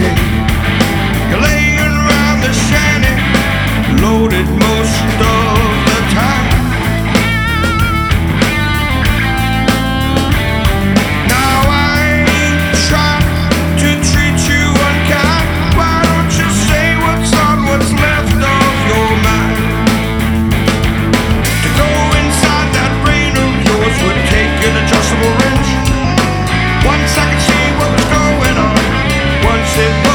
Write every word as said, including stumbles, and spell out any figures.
day. You're laying around the shanty, loaded most of the time. Now I ain't trying to treat you unkind. Why don't you say what's on what's left of your mind? To go inside that brain of yours would take an adjustable wrench. Once I could see what was going on, once it